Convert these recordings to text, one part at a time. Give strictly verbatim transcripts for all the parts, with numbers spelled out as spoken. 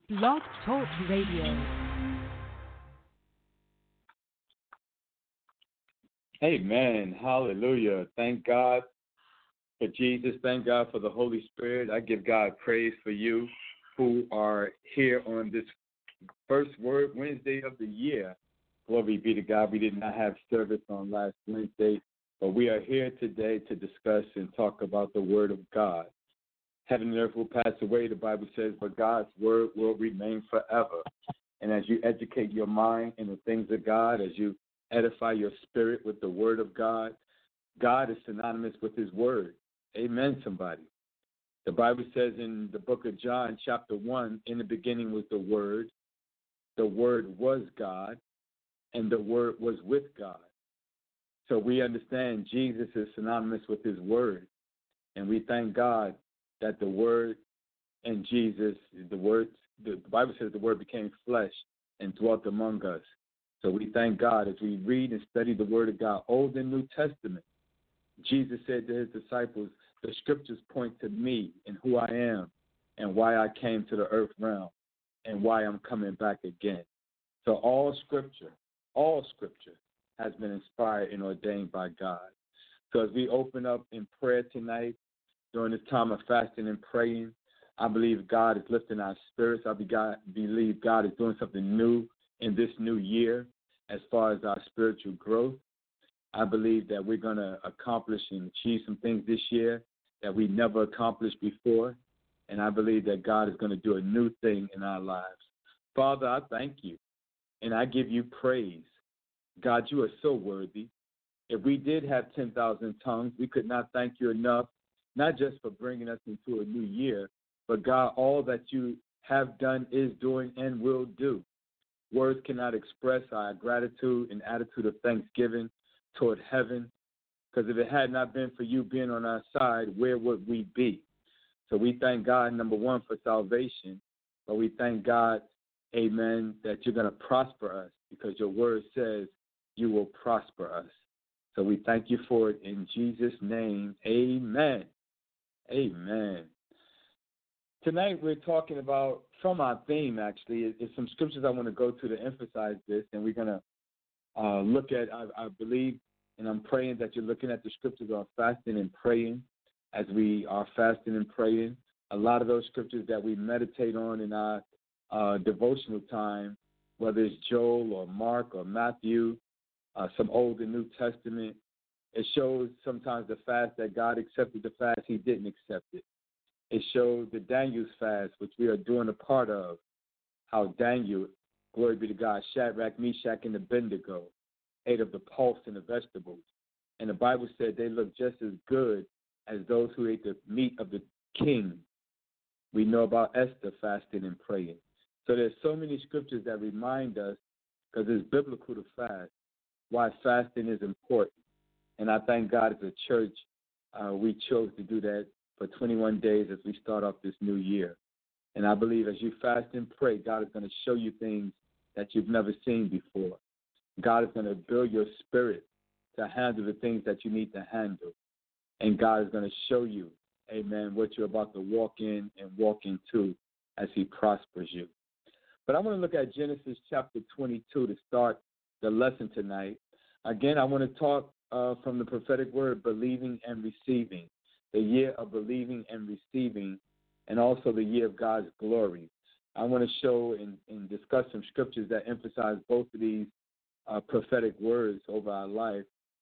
Blog Talk Radio. Amen. Hallelujah. Thank God for Jesus. Thank God for the Holy Spirit. I give God praise for you who are here on this first Word Wednesday of the year. Glory be to God. We did not have service on last Wednesday, but we are here today to discuss and talk about the Word of God. Heaven and earth will pass away, the Bible says, but God's Word will remain forever. And as you educate your mind in the things of God, as you edify your spirit with the Word of God, God is synonymous with His Word. Amen, somebody. The Bible says in the book of John, chapter one, in the beginning was the Word. The Word was God, and the Word was with God. So we understand Jesus is synonymous with His Word. And we thank God that the Word and Jesus, the Word, the Bible says the Word became flesh and dwelt among us. So we thank God as we read and study the Word of God, Old and New Testament. Jesus said to His disciples, the Scriptures point to me and who I am and why I came to the earth realm and why I'm coming back again. So all Scripture, all Scripture has been inspired and ordained by God. So as we open up in prayer tonight, during this time of fasting and praying, I believe God is lifting our spirits. I believe God is doing something new in this new year as far as our spiritual growth. I believe that we're going to accomplish and achieve some things this year that we never accomplished before. And I believe that God is going to do a new thing in our lives. Father, I thank you and I give you praise. God, you are so worthy. If we did have ten thousand tongues, we could not thank you enough, not just for bringing us into a new year, but God, all that you have done, is doing, and will do. Words cannot express our gratitude and attitude of thanksgiving toward heaven, because if it had not been for you being on our side, where would we be? So we thank God, number one, for salvation, but we thank God, amen, that you're going to prosper us, because your word says you will prosper us. So we thank you for it in Jesus' name. Amen. Amen. Tonight we're talking about, from our theme actually, is, is some scriptures I want to go to to emphasize this, and we're going to uh, look at, I, I believe, and I'm praying that you're looking at the scriptures on fasting and praying as we are fasting and praying. A lot of those scriptures that we meditate on in our uh, devotional time, whether it's Joel or Mark or Matthew, uh, some Old and New Testament, it shows sometimes the fast that God accepted the fast, He didn't accept it. It shows the Daniel's fast, which we are doing a part of, how Daniel, glory be to God, Shadrach, Meshach, and Abednego ate of the pulse and the vegetables. And the Bible said they looked just as good as those who ate the meat of the king. We know about Esther fasting and praying. So there's so many scriptures that remind us, because it's biblical to fast, why fasting is important. And I thank God as a church, uh, we chose to do that for twenty-one days as we start off this new year. And I believe as you fast and pray, God is going to show you things that you've never seen before. God is going to build your spirit to handle the things that you need to handle. And God is going to show you, amen, what you're about to walk in and walk into as He prospers you. But I want to look at Genesis chapter twenty-two to start the lesson tonight. Again, I want to talk uh, from the prophetic word, believing and receiving, the year of believing and receiving, and also the year of God's glory. I want to show and, and discuss some scriptures that emphasize both of these uh, prophetic words over our life.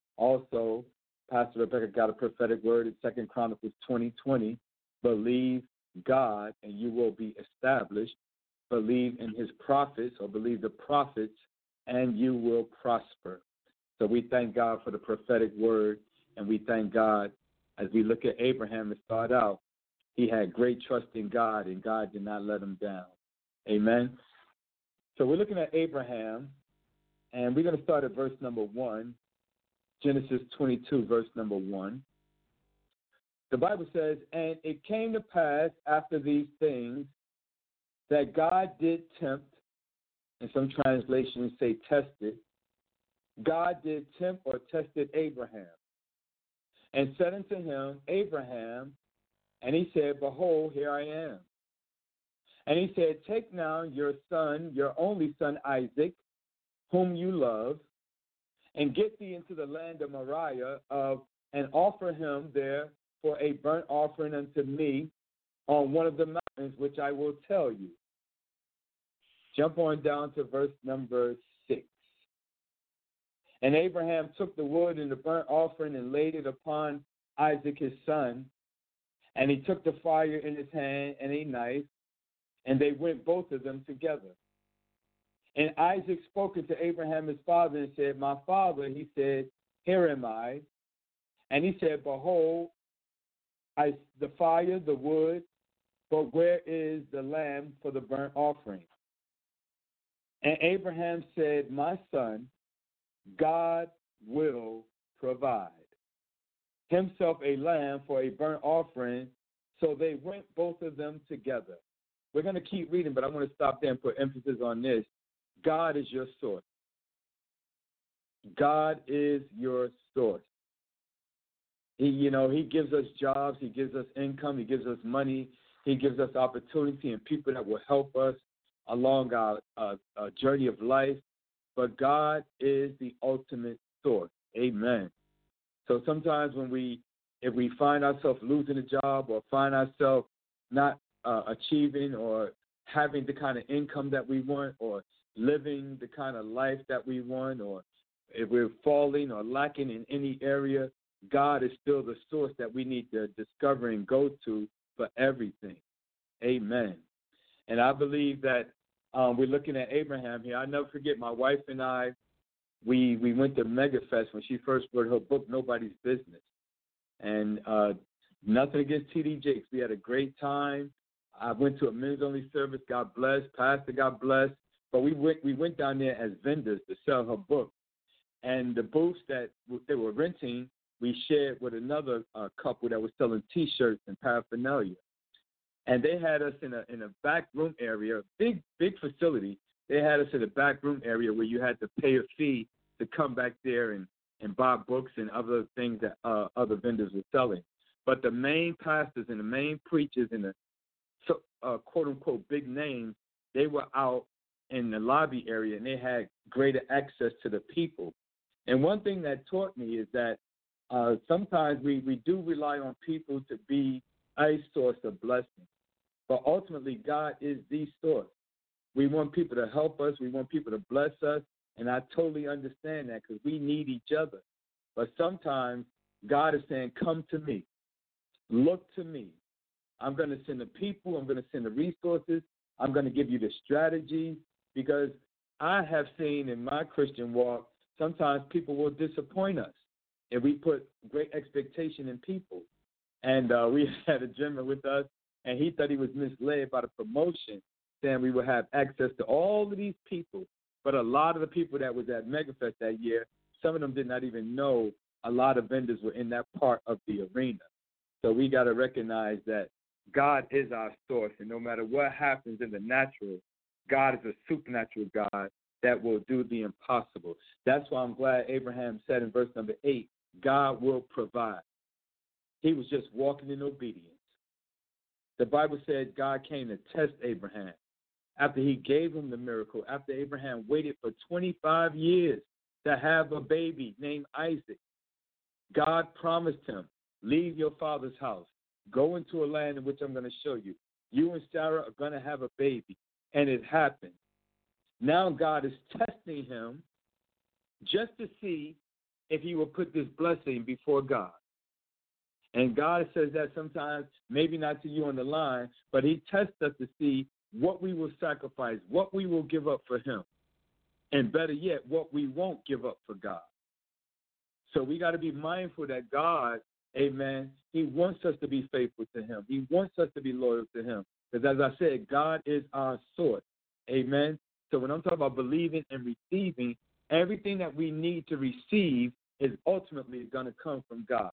Also, Pastor Rebecca got a prophetic word in Second Chronicles twenty twenty, believe God and you will be established. Believe in His prophets, or believe the prophets, and you will prosper. So we thank God for the prophetic word, and we thank God as we look at Abraham to start out. He had great trust in God, and God did not let him down. Amen. So we're looking at Abraham, and we're going to start at verse number one, Genesis twenty-two, verse number one. The Bible says, and it came to pass after these things that God did tempt, and some translations say tested, God did tempt or tested Abraham, and said unto him, Abraham, and he said, behold, here I am. And he said, take now your son, your only son Isaac, whom you love, and get thee into the land of Moriah, of, and offer him there for a burnt offering unto me on one of the mountains which I will tell you. Jump on down to verse number six. And Abraham took the wood and the burnt offering and laid it upon Isaac his son. And he took the fire in his hand and a knife, and they went both of them together. And Isaac spoke unto Abraham his father and said, my father, he said, here am I. And he said, behold, I, the fire, the wood, but where is the lamb for the burnt offering? And Abraham said, my son, God will provide himself a lamb for a burnt offering. So they went both of them together. We're going to keep reading, but I'm going to stop there and put emphasis on this. God is your source. God is your source. He, you know, he gives us jobs. He gives us income. He gives us money. He gives us opportunity and people that will help us along our uh, uh, journey of life. But God is the ultimate source. Amen. So sometimes when we, if we find ourselves losing a job or find ourselves not uh, achieving or having the kind of income that we want or living the kind of life that we want, or if we're falling or lacking in any area, God is still the source that we need to discover and go to for everything. Amen. And I believe that um, we're looking at Abraham here. I'll never forget my wife and I, we, we went to MegaFest when she first wrote her book, Nobody's Business. And uh, nothing against T D Jakes. We had a great time. I went to a men's only service. God bless. Pastor, God bless. But we went we went down there as vendors to sell her book. And the booths that they were renting, we shared with another uh, couple that was selling T-shirts and paraphernalia. And they had us in a in a back room area, big, big facility. They had us in a back room area where you had to pay a fee to come back there and, and buy books and other things that uh, other vendors were selling. But the main pastors and the main preachers and the so, uh, quote-unquote big names, they were out in the lobby area, and they had greater access to the people. And one thing that taught me is that uh, sometimes we, we do rely on people to be a source of blessing. But ultimately, God is the source. We want people to help us. We want people to bless us. And I totally understand that because we need each other. But sometimes God is saying, come to me. Look to me. I'm going to send the people. I'm going to send the resources. I'm going to give you the strategies, because I have seen in my Christian walk, sometimes people will disappoint us if we put great expectation in people. And uh, we had a gentleman with us, and he thought he was misled by the promotion, saying we would have access to all of these people. But a lot of the people that was at MegaFest that year, some of them did not even know a lot of vendors were in that part of the arena. So we got to recognize that God is our source, and no matter what happens in the natural, God is a supernatural God that will do the impossible. That's why I'm glad Abraham said in verse number eight, God will provide. He was just walking in obedience. The Bible said God came to test Abraham after he gave him the miracle, after Abraham waited for twenty-five years to have a baby named Isaac. God promised him, leave your father's house. Go into a land in which I'm going to show you. You and Sarah are going to have a baby. And it happened. Now God is testing him just to see if he will put this blessing before God. And God says that sometimes, maybe not to you on the line, but he tests us to see what we will sacrifice, what we will give up for him. And better yet, what we won't give up for God. So we got to be mindful that God, amen, he wants us to be faithful to him. He wants us to be loyal to him. Because as I said, God is our source. Amen. So when I'm talking about believing and receiving, everything that we need to receive is ultimately going to come from God.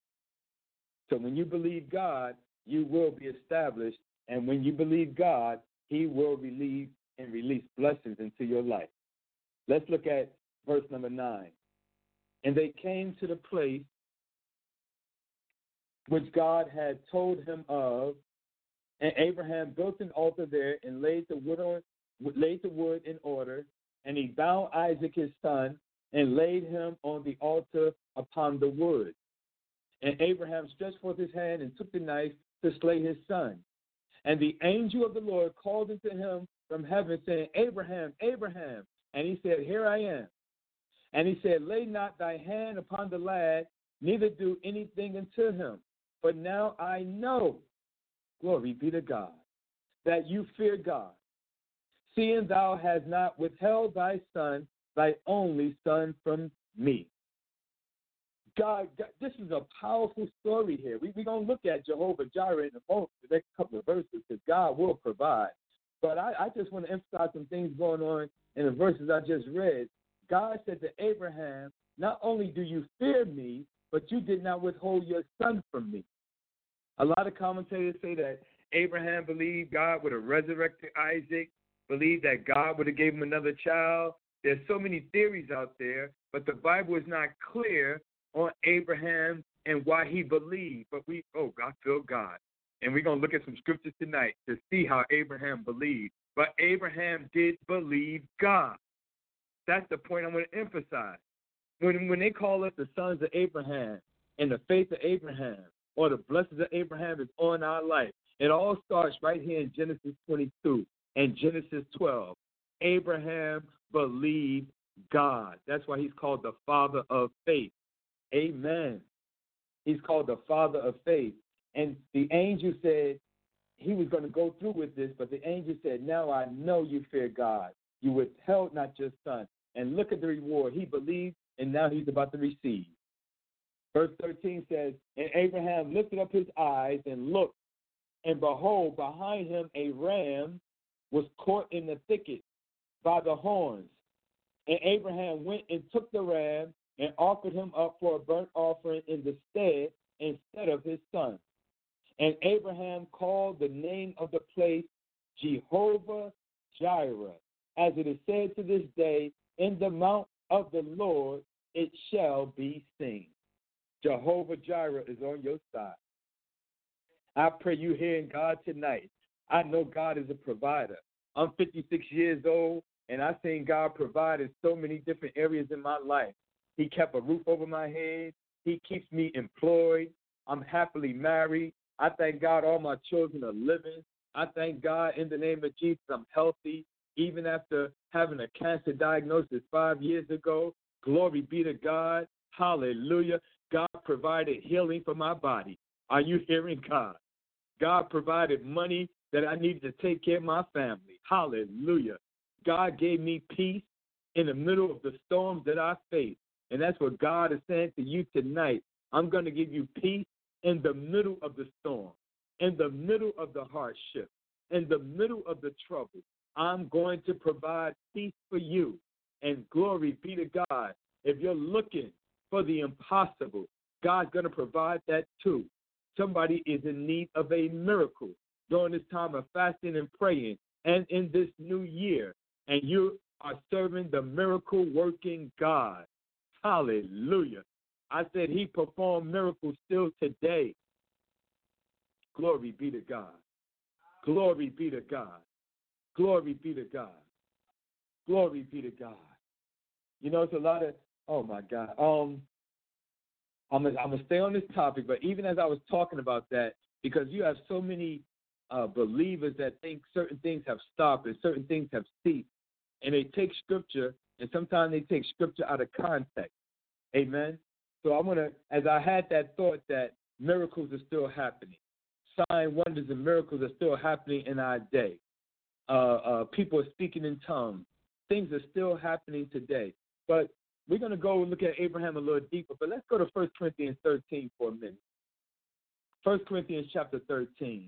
So when you believe God, you will be established. And when you believe God, he will relieve and release blessings into your life. Let's look at verse number nine. And they came to the place which God had told him of, And Abraham built an altar there and laid the wood on, laid the wood in order, and he bound Isaac his son and laid him on the altar upon the wood. And Abraham stretched forth his hand and took the knife to slay his son. And the angel of the Lord called unto him from heaven, saying, Abraham, Abraham. And he said, Here I am. And he said, Lay not thy hand upon the lad, neither do anything unto him. For now I know, glory be to God, that you fear God, seeing thou hast not withheld thy son, thy only son, from me. God, God this is a powerful story here. We're we going to look at Jehovah Jireh in a moment, the next couple of verses, because God will provide. But I, I just want to emphasize some things going on in the verses I just read. God said to Abraham, not only do you fear me, but you did not withhold your son from me. A lot of commentators say that Abraham believed God would have resurrected Isaac, believed that God would have gave him another child. There's so many theories out there, but the Bible is not clear on Abraham and why he believed. But we, oh, God, feel God. And we're going to look at some scriptures tonight to see how Abraham believed. But Abraham did believe God. That's the point I want to emphasize. When, when they call us the sons of Abraham and the faith of Abraham, or the blessings of Abraham is on our life, it all starts right here in Genesis twenty-two and Genesis twelve. Abraham believed God. That's why he's called the father of faith. Amen. He's called the father of faith. And the angel said he was going to go through with this, but the angel said, now I know you fear God. You withheld not your son. And look at the reward. He believed, and now he's about to receive. Verse thirteen says, and Abraham lifted up his eyes and looked, and behold, behind him a ram was caught in the thicket by the horns. And Abraham went and took the ram and offered him up for a burnt offering in the stead instead of his son. And Abraham called the name of the place Jehovah Jireh, as it is said to this day, in the mount of the Lord it shall be seen. Jehovah Jireh is on your side. I pray you hearing God tonight. I know God is a provider. I'm fifty-six years old, and I've seen God provide in so many different areas in my life. He kept a roof over my head. He keeps me employed. I'm happily married. I thank God all my children are living. I thank God in the name of Jesus I'm healthy, even after having a cancer diagnosis five years ago. Glory be to God. Hallelujah. God provided healing for my body. Are you hearing God? God provided money that I needed to take care of my family. Hallelujah. God gave me peace in the middle of the storms that I face. And that's what God is saying to you tonight. I'm going to give you peace in the middle of the storm, in the middle of the hardship, in the middle of the trouble. I'm going to provide peace for you. And glory be to God. If you're looking for the impossible, God's going to provide that too. Somebody is in need of a miracle during this time of fasting and praying and in this new year, and you are serving the miracle-working God. Hallelujah. I said he performed miracles still today. Glory be to God. Glory be to God. Glory be to God. Glory be to God. You know, it's a lot of, oh, my God. Um, I'm going I'm to stay on this topic, but even as I was talking about that, because you have so many uh, believers that think certain things have stopped and certain things have ceased, and they take scripture, and sometimes they take scripture out of context. Amen? So I want to, as I had that thought that miracles are still happening. Signs, wonders, and miracles are still happening in our day. Uh, uh, people are speaking in tongues. Things are still happening today. But we're going to go look at Abraham a little deeper, but let's go to First Corinthians thirteen for a minute. First Corinthians chapter thirteen.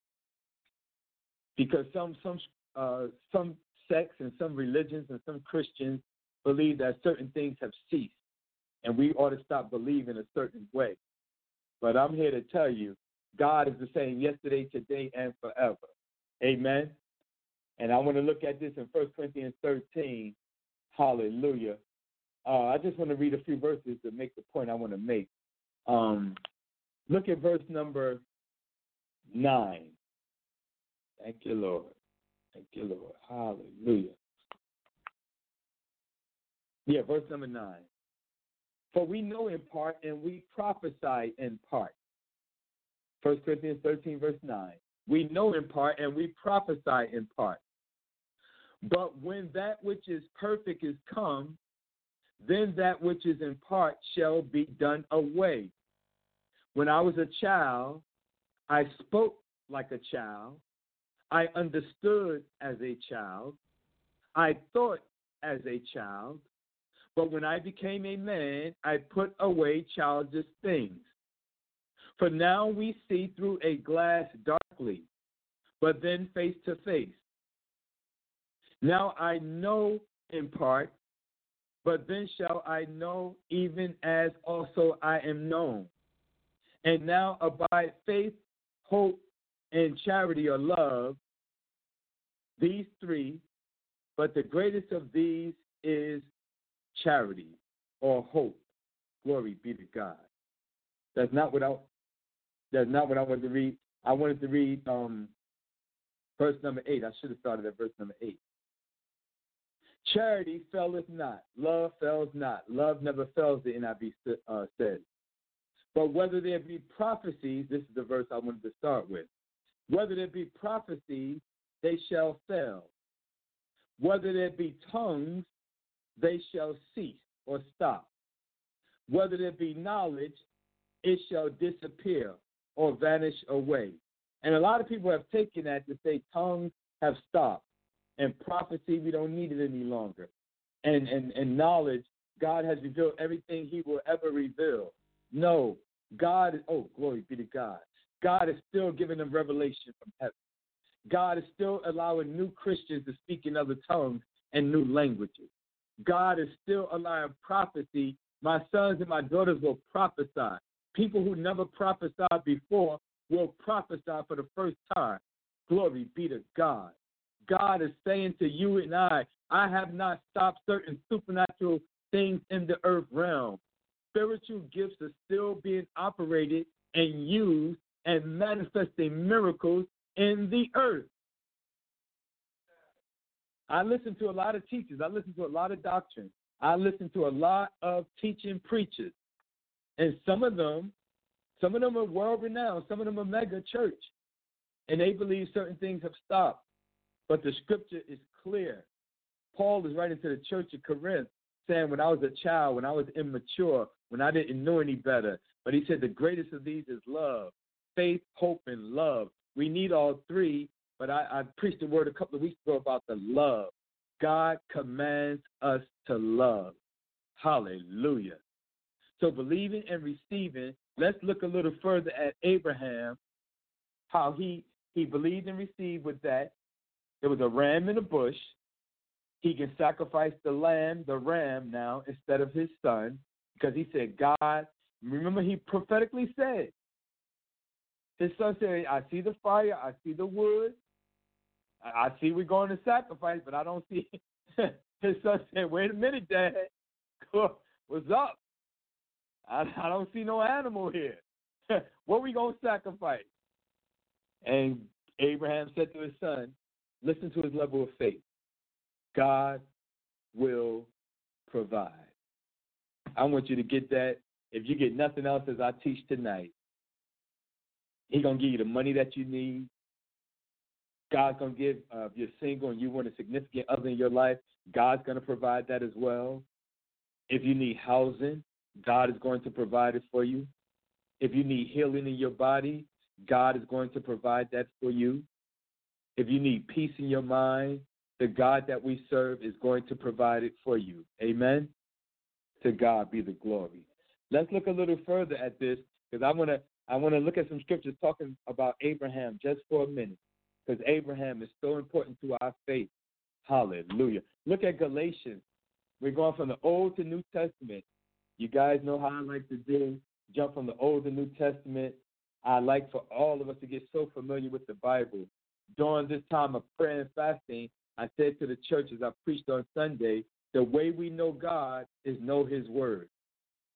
Because some some uh, some sects and some religions and some Christians believe that certain things have ceased, and we ought to stop believing a certain way. But I'm here to tell you, God is the same yesterday, today, and forever. Amen? And I want to look at this in First Corinthians thirteen. Hallelujah. Uh, I just want to read a few verses to make the point I want to make. Um, look at verse number nine. Thank you, Lord. Thank you, Lord. Hallelujah. Yeah, verse number nine. For we know in part and we prophesy in part. First Corinthians thirteen, verse nine. We know in part and we prophesy in part. But when that which is perfect is come, then that which is in part shall be done away. When I was a child, I spoke like a child. I understood as a child. I thought as a child. But when I became a man, I put away childish things. For now we see through a glass darkly, but then face to face. Now I know in part, but then shall I know even as also I am known. And now abide faith, hope, and charity or love, these three, but the greatest of these is charity or hope. Glory be to God. That's not what I, that's not what I wanted to read. I wanted to read um, verse number eight. I should have started at verse number eight. Charity faileth not. Love fails not. Love never fails, the N I V uh, says. But whether there be prophecies, this is the verse I wanted to start with. Whether there be prophecies, they shall fail. Whether there be tongues, they shall cease or stop. Whether there be knowledge, it shall disappear or vanish away. And a lot of people have taken that to say tongues have stopped. And prophecy, we don't need it any longer. And, and, and knowledge, God has revealed everything he will ever reveal. No, God is, oh, glory be to God. God is still giving them revelation from heaven. God is still allowing new Christians to speak in other tongues and new languages. God is still allowing prophecy. My sons and my daughters will prophesy. People who never prophesied before will prophesy for the first time. Glory be to God. God is saying to you and I, I have not stopped certain supernatural things in the earth realm. Spiritual gifts are still being operated and used and manifesting miracles in the earth. I listen to a lot of teachers. I listen to a lot of doctrine. I listen to a lot of teaching preachers. And some of them, some of them are world-renowned. Some of them are mega church. And they believe certain things have stopped. But the scripture is clear. Paul is writing to the church of Corinth saying, when I was a child, when I was immature, when I didn't know any better. But he said the greatest of these is love, faith, hope, and love. We need all three, but I, I preached a word a couple of weeks ago about the love. God commands us to love. Hallelujah. So believing and receiving, let's look a little further at Abraham, how he, he believed and received with that. There was a ram in a bush. He can sacrifice the lamb, the ram now, instead of his son, because he said, God, remember he prophetically said, his son said, I see the fire, I see the wood, I see we're going to sacrifice, but I don't see. His son said, wait a minute, Dad, what's up? I, I don't see no animal here. What are we going to sacrifice? And Abraham said to his son, listen to his level of faith. God will provide. I want you to get that. If you get nothing else as I teach tonight, he's going to give you the money that you need. God's going to give, uh, if you're single and you want a significant other in your life, God's going to provide that as well. If you need housing, God is going to provide it for you. If you need healing in your body, God is going to provide that for you. If you need peace in your mind, the God that we serve is going to provide it for you. Amen? To God be the glory. Let's look a little further at this, because I want to I want to look at some scriptures talking about Abraham just for a minute, because Abraham is so important to our faith. Hallelujah. Look at Galatians. We're going from the Old to New Testament. You guys know how I like to do, jump from the Old to New Testament. I like for all of us to get so familiar with the Bible. During this time of prayer and fasting, I said to the church as I preached on Sunday, the way we know God is know his word.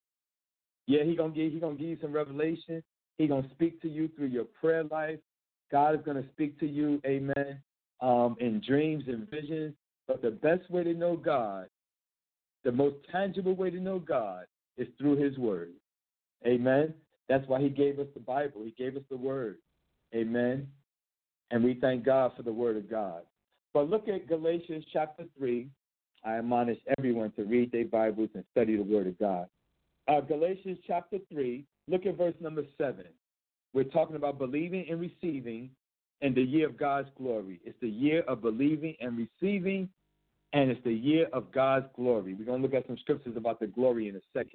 Yeah, he's gonna give he gonna give you some revelation. He's gonna speak to you through your prayer life. God is going to speak to you, amen, um, in dreams and visions. But the best way to know God, the most tangible way to know God, is through his word. Amen. That's why he gave us the Bible. He gave us the word. Amen. And we thank God for the word of God. But look at Galatians chapter three. I admonish everyone to read their Bibles and study the word of God. Uh, Galatians chapter three, look at verse number seven. We're talking about believing and receiving in the year of God's glory. It's the year of believing and receiving, and it's the year of God's glory. We're going to look at some scriptures about the glory in a second.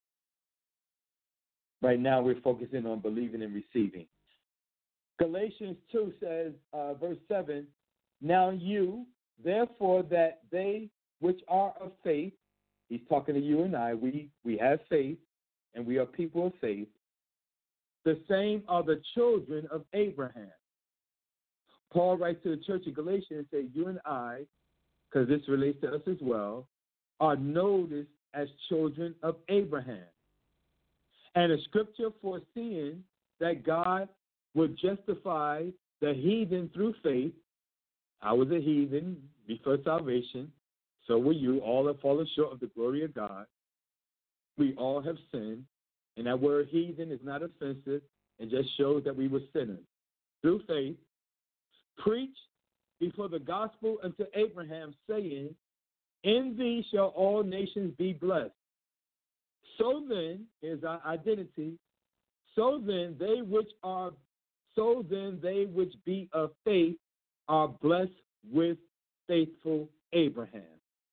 Right now, we're focusing on believing and receiving. Galatians two says, uh, verse seven, now you, therefore, that they which are of faith, he's talking to you and I, we, we have faith, and we are people of faith, the same are the children of Abraham. Paul writes to the church of Galatia and says, you and I, because this relates to us as well, are noticed as children of Abraham. And a scripture foreseeing that God would justify the heathen through faith. I was a heathen before salvation. So were you. All have fallen short of the glory of God. We all have sinned. And that word heathen is not offensive. It just shows that we were sinners. Through faith, preach before the gospel unto Abraham, saying, in thee shall all nations be blessed. So then, here's our identity. So then, they which are, so then they which be of faith are blessed with faithful Abraham.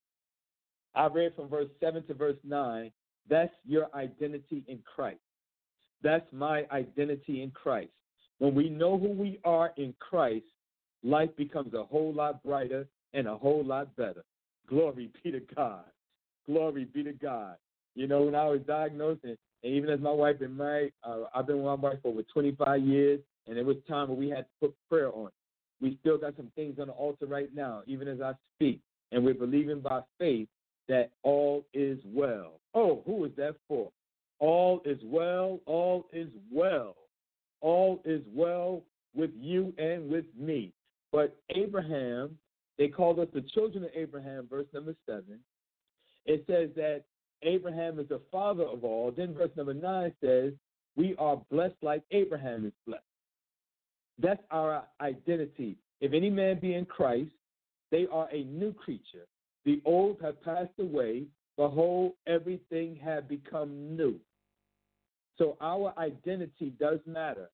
I read from verse seven to verse nine. That's your identity in Christ. That's my identity in Christ. When we know who we are in Christ, life becomes a whole lot brighter and a whole lot better. Glory be to God. Glory be to God. You know, when I was diagnosed, and, and even as my wife been married, uh, I've been with my wife for over twenty-five years, and there was time when we had to put prayer on. We still got some things on the altar right now, even as I speak, and we're believing by faith that all is well. Oh, who is that for? All is well, all is well. All is well with you and with me. But Abraham, they called us the children of Abraham, verse number seven. It says that Abraham is the father of all. Then verse number nine says, we are blessed like Abraham is blessed. That's our identity. If any man be in Christ, they are a new creature. The old have passed away. Behold, everything have become new. So our identity does matter.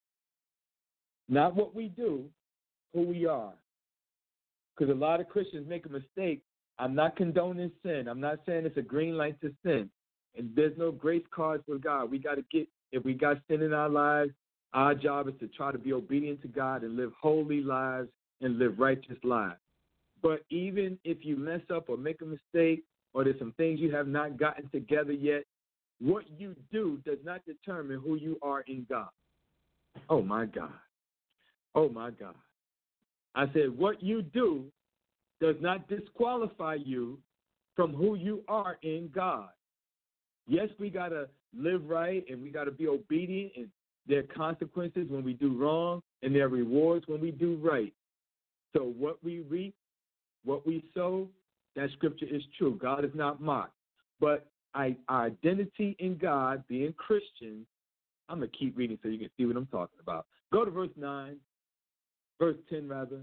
Not what we do, who we are. Because a lot of Christians make a mistake. I'm not condoning sin. I'm not saying it's a green light to sin. And there's no grace cards for God. We got to get, if we got sin in our lives, our job is to try to be obedient to God and live holy lives and live righteous lives. But even if you mess up or make a mistake or there's some things you have not gotten together yet, what you do does not determine who you are in God. Oh, my God. Oh, my God. I said, what you do does not disqualify you from who you are in God. Yes, we got to live right and we got to be obedient, and there are consequences when we do wrong and there are rewards when we do right. So what we reap, what we sow, that scripture is true. God is not mocked. But I, our identity in God, being Christian, I'm going to keep reading so you can see what I'm talking about. Go to verse nine, verse ten rather.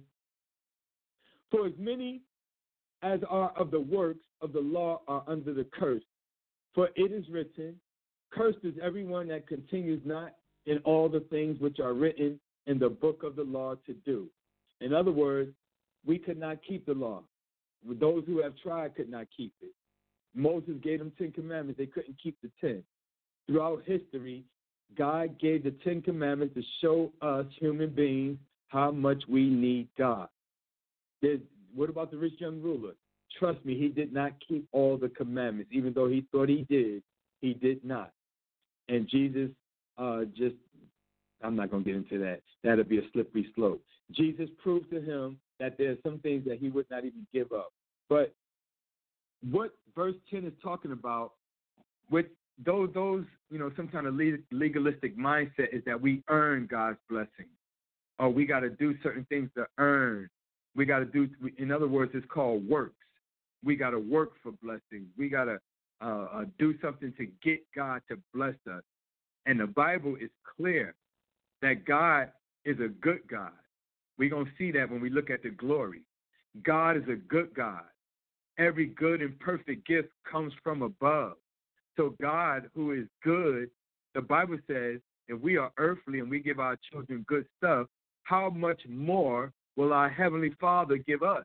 For as many as are of the works of the law are under the curse. For it is written, cursed is everyone that continues not in all the things which are written in the book of the law to do. In other words, we could not keep the law. Those who have tried could not keep it. Moses gave them Ten Commandments. They couldn't keep the ten. Throughout history, God gave the Ten Commandments to show us human beings how much we need God. There's, what about the rich young ruler? Trust me, he did not keep all the commandments. Even though he thought he did, he did not. And Jesus uh, just, I'm not going to get into that. That'll be a slippery slope. Jesus proved to him that there are some things that he would not even give up. But what verse ten is talking about, with those, those you know, some kind of legalistic mindset is that we earn God's blessing. or we got to do certain things to earn. We got to do, in other words, it's called works. We got to work for blessings. We got to uh, uh, do something to get God to bless us. And the Bible is clear that God is a good God. We're going to see that when we look at the glory. God is a good God. Every good and perfect gift comes from above. So God, who is good, the Bible says, if we are earthly and we give our children good stuff, how much more will our Heavenly Father give us?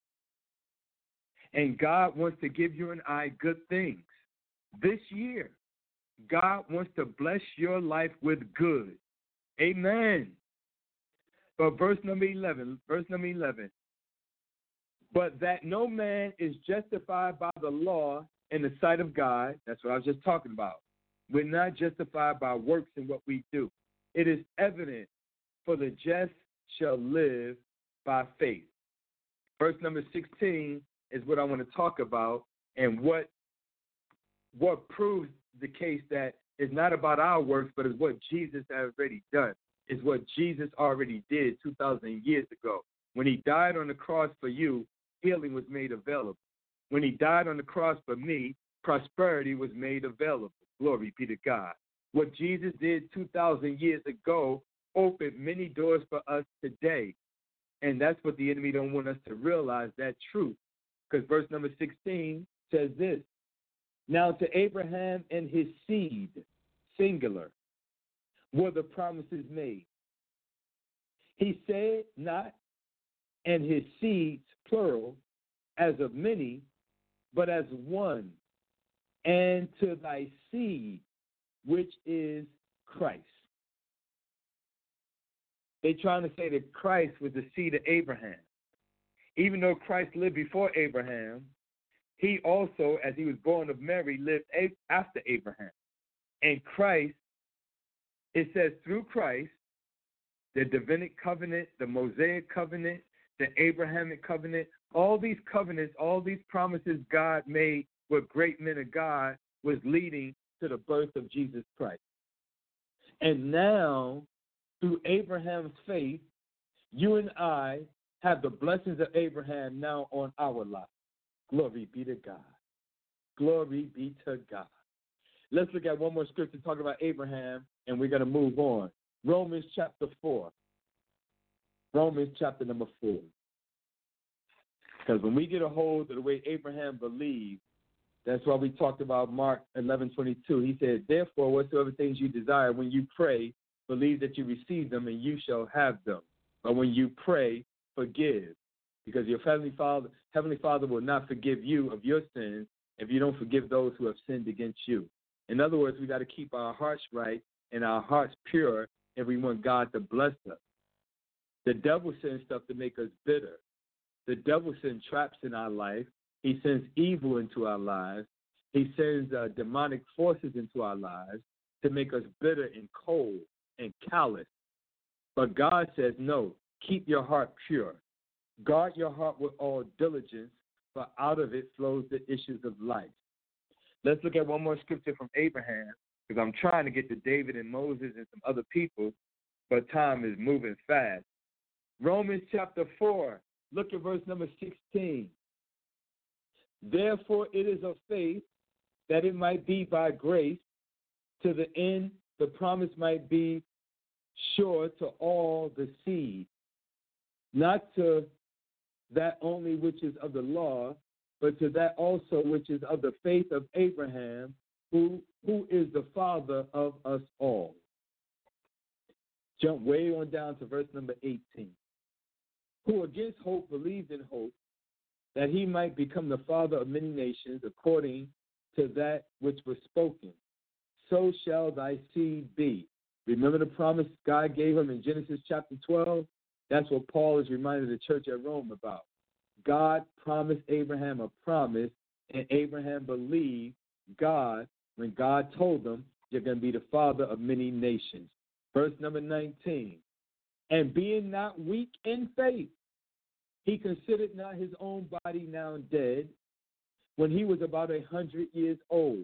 And God wants to give you and I good things. This year, God wants to bless your life with good. Amen. But verse number eleven, verse number eleven, but that no man is justified by the law in the sight of God. That's what I was just talking about. We're not justified by works in what we do. It is evident, for the just shall live by faith. Verse number sixteen is what I want to talk about, and what what proves the case that it's not about our works, but it's what Jesus has already done. It's what Jesus already did two thousand years ago. When he died on the cross for you, healing was made available. When he died on the cross for me, prosperity was made available. Glory be to God. What Jesus did two thousand years ago opened many doors for us today. And that's what the enemy don't want us to realize, that truth. Because verse number sixteen says this, now to Abraham and his seed, singular, were the promises made. He said not, and his seeds, plural, as of many, but as one, and to thy seed, which is Christ. They're trying to say that Christ was the seed of Abraham. Even though Christ lived before Abraham, he also, as he was born of Mary, lived after Abraham. And Christ, it says through Christ, the Davidic covenant, the Mosaic covenant, the Abrahamic covenant, all these covenants, all these promises God made with great men of God was leading to the birth of Jesus Christ. And now, through Abraham's faith, you and I have the blessings of Abraham now on our lives. Glory be to God. Glory be to God. Let's look at one more scripture talking about Abraham, and we're going to move on. Romans chapter four. Romans chapter number four. Because when we get a hold of the way Abraham believed, that's why we talked about Mark eleven twenty-two. He said, therefore, whatsoever things you desire, when you pray, believe that you receive them, and you shall have them. But when you pray, forgive. Because your Heavenly Father, Heavenly Father will not forgive you of your sins if you don't forgive those who have sinned against you. In other words, we got to keep our hearts right and our hearts pure if we want God to bless us. The devil sends stuff to make us bitter. The devil sends traps in our life. He sends evil into our lives. He sends uh, demonic forces into our lives to make us bitter and cold and callous. But God says, no, keep your heart pure. Guard your heart with all diligence, for out of it flows the issues of life. Let's look at one more scripture from Abraham, because I'm trying to get to David and Moses and some other people, but time is moving fast. Romans chapter four, look at verse number sixteen. Therefore it is of faith, that it might be by grace, to the end the promise might be sure to all the seed, not to that only which is of the law, but to that also which is of the faith of Abraham, who who is the father of us all. Jump way on down to verse number eighteen. Who against hope believed in hope, that he might become the father of many nations, according to that which was spoken. So shall thy seed be. Remember the promise God gave him in Genesis chapter twelve? That's what Paul is reminding the church at Rome about. God promised Abraham a promise, and Abraham believed God when God told them, you're going to be the father of many nations. Verse number nineteen. And being not weak in faith, he considered not his own body now dead, when he was about a hundred years old,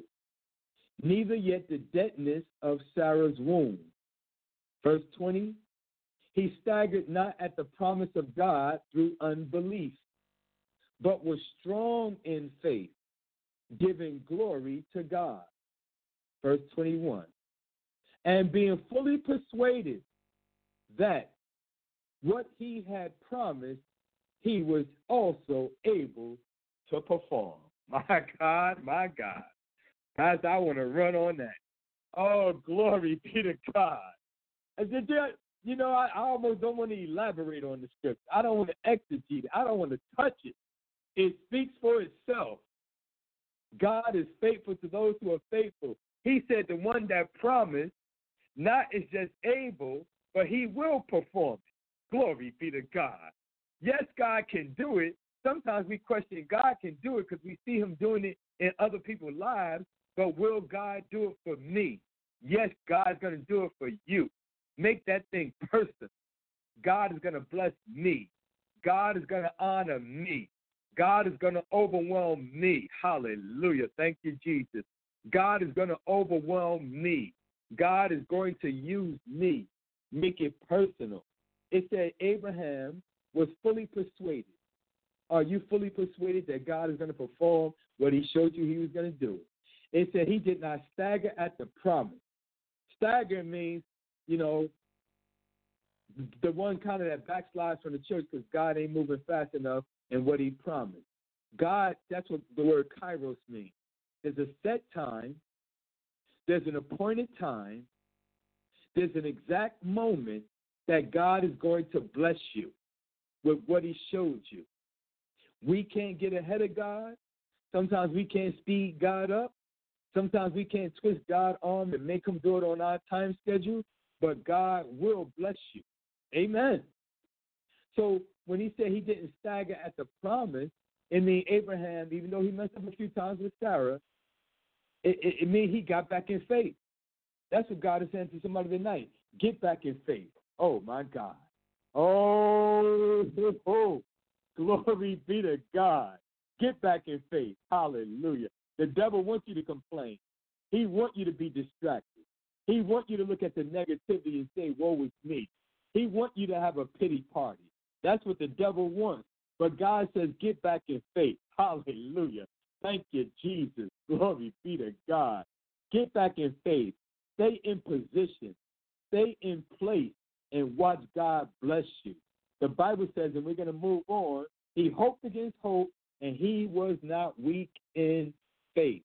neither yet the deadness of Sarah's womb. Verse twenty. He staggered not at the promise of God through unbelief, but was strong in faith, giving glory to God. Verse twenty-one. And being fully persuaded that what he had promised, he was also able to perform. My God, my God. Guys, I want to run on that. Oh, glory be to God. And did you, you know, I, I almost don't want to elaborate on the script. I don't want to exegete it. I don't want to touch it. It speaks for itself. God is faithful to those who are faithful. He said the one that promised not is just able, but he will perform it. Glory be to God. Yes, God can do it. Sometimes we question God can do it because we see him doing it in other people's lives, but will God do it for me? Yes, God's going to do it for you. Make that thing personal. God is going to bless me. God is going to honor me. God is going to overwhelm me. Hallelujah. Thank you, Jesus. God is going to overwhelm me. God is going to use me. Make it personal. It said Abraham was fully persuaded. Are you fully persuaded that God is going to perform what he showed you he was going to do? It said he did not stagger at the promise. Stagger means, you know, the one kind of that backslides from the church because God ain't moving fast enough in what he promised. God, that's what the word kairos means. There's a set time. There's an appointed time. There's an exact moment that God is going to bless you with what he showed you. We can't get ahead of God. Sometimes we can't speed God up. Sometimes we can't twist God's arm and make him do it on our time schedule, but God will bless you. Amen. So when he said he didn't stagger at the promise, it means Abraham, even though he messed up a few times with Sarah, it, it, it means he got back in faith. That's what God is saying to somebody tonight. Get back in faith. Oh, my God. Oh, oh, glory be to God. Get back in faith. Hallelujah. The devil wants you to complain. He wants you to be distracted. He wants you to look at the negativity and say, woe is me. He wants you to have a pity party. That's what the devil wants. But God says, get back in faith. Hallelujah. Thank you, Jesus. Glory be to God. Get back in faith. Stay in position. Stay in place and watch God bless you. The Bible says, and we're going to move on, he hoped against hope, and he was not weak in faith.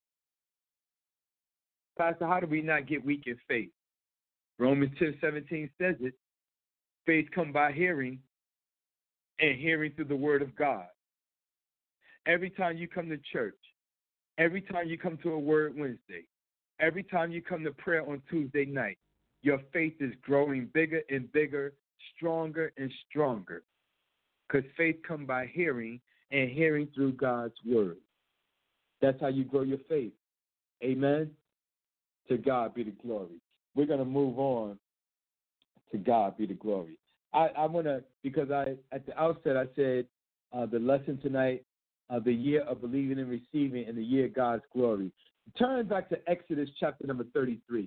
Pastor, how do we not get weak in faith? Romans ten seventeen says it. Faith come by hearing, and hearing through the word of God. Every time you come to church, every time you come to a Word Wednesday, every time you come to prayer on Tuesday night, your faith is growing bigger and bigger, stronger and stronger. Because faith come by hearing, and hearing through God's word. That's how you grow your faith. Amen? To God be the glory. We're going to move on. To God be the glory. I, I want to, because I at the outset I said uh, the lesson tonight, uh, the year of believing and receiving, and the year of God's glory. Turn back to Exodus chapter number thirty-three.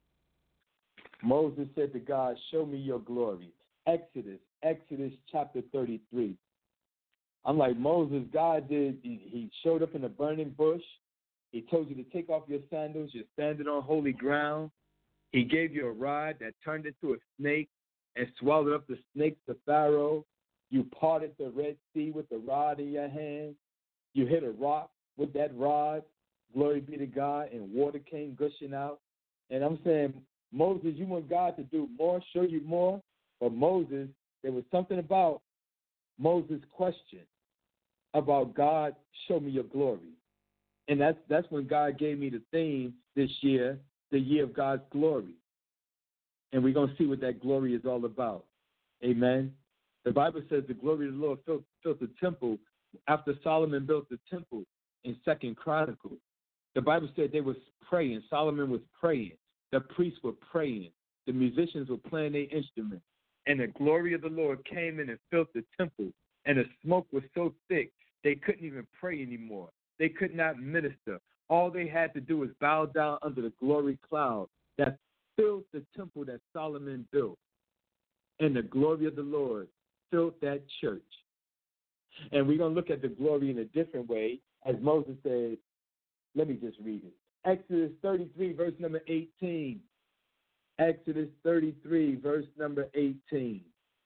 Moses said to God, show me your glory. Exodus, Exodus chapter thirty-three. I'm like, Moses, God did, he, he showed up in a burning bush. He told you to take off your sandals. You're standing on holy ground. He gave you a rod that turned into a snake and swallowed up the snake to Pharaoh. You parted the Red Sea with the rod in your hand. You hit a rock with that rod. Glory be to God, and water came gushing out. And I'm saying, Moses, you want God to do more, show you more? But Moses, there was something about Moses' question about God, show me your glory. And that's that's when God gave me the theme this year, the year of God's glory. And we're going to see what that glory is all about. Amen. The Bible says the glory of the Lord filled, filled the temple after Solomon built the temple in Second Chronicles. The Bible said they was praying. Solomon was praying. The priests were praying. The musicians were playing their instruments. And the glory of the Lord came in and filled the temple. And the smoke was so thick, they couldn't even pray anymore. They could not minister. All they had to do was bow down under the glory cloud that filled the temple that Solomon built. and the glory of the Lord filled that church. And we're going to look at the glory in a different way, as Moses said. Let me just read it. Exodus thirty-three, verse number eighteen. Exodus thirty-three, verse number eighteen.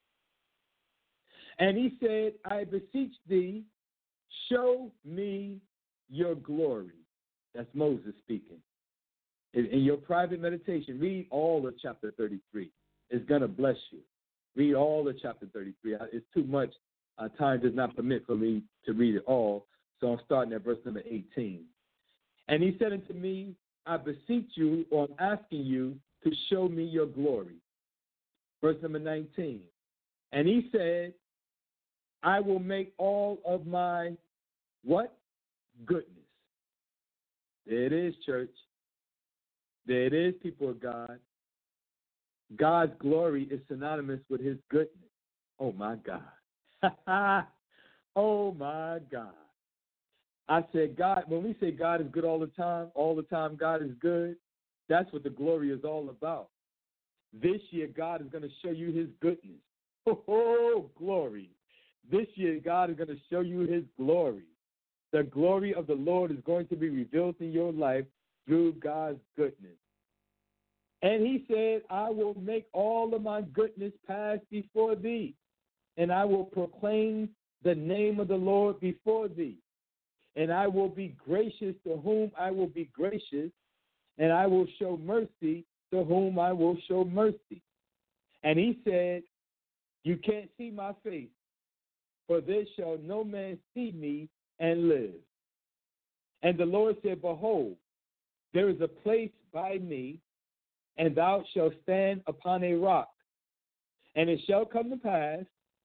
And he said, I beseech thee, show me your glory. That's Moses speaking. In, in your private meditation, read all of chapter thirty-three. It's going to bless you. Read all of chapter thirty-three. It's too much. Uh, time does not permit for me to read it all. So I'm starting at verse number eighteen. And he said unto me, I beseech you, or I'm asking you to show me your glory. Verse number nineteen. And he said, I will make all of my what? Goodness. There it is, church. There it is, people of God. God's glory is synonymous with his goodness. Oh, my God. Oh, my God. I said, God, when we say God is good all the time, all the time God is good, that's what the glory is all about. This year, God is going to show you his goodness. Oh, glory. This year, God is going to show you his glory. The glory of the Lord is going to be revealed in your life through God's goodness. And he said, I will make all of my goodness pass before thee, and I will proclaim the name of the Lord before thee. And I will be gracious to whom I will be gracious, and I will show mercy to whom I will show mercy. And he said, you can't see my face, for there shall no man see me and live. And the Lord said, behold, there is a place by me, and thou shalt stand upon a rock. And it shall come to pass,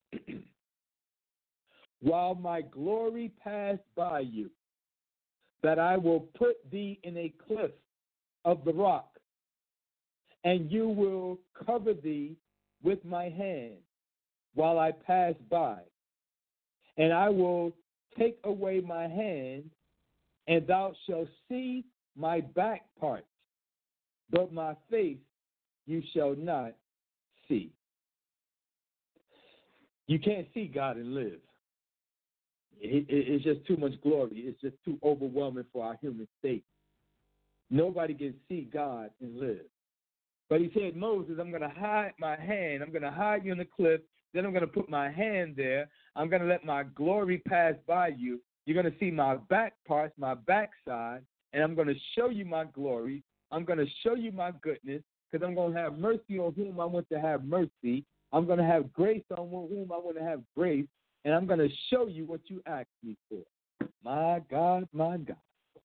while my glory pass by you, that I will put thee in a cliff of the rock, and you will cover thee with my hand while I pass by. And I will take away my hand, and thou shalt see my back parts, but my face you shall not see. You can't see God and live. It, it, it's just too much glory. It's just too overwhelming for our human state. Nobody can see God and live. But he said, Moses, I'm going to hide my hand. I'm going to hide you in the cliff. Then I'm going to put my hand there. I'm going to let my glory pass by you. You're going to see my back parts, my backside, and I'm going to show you my glory. I'm going to show you my goodness, because I'm going to have mercy on whom I want to have mercy. I'm going to have grace on whom I want to have grace, and I'm going to show you what you asked me for. My God, my God.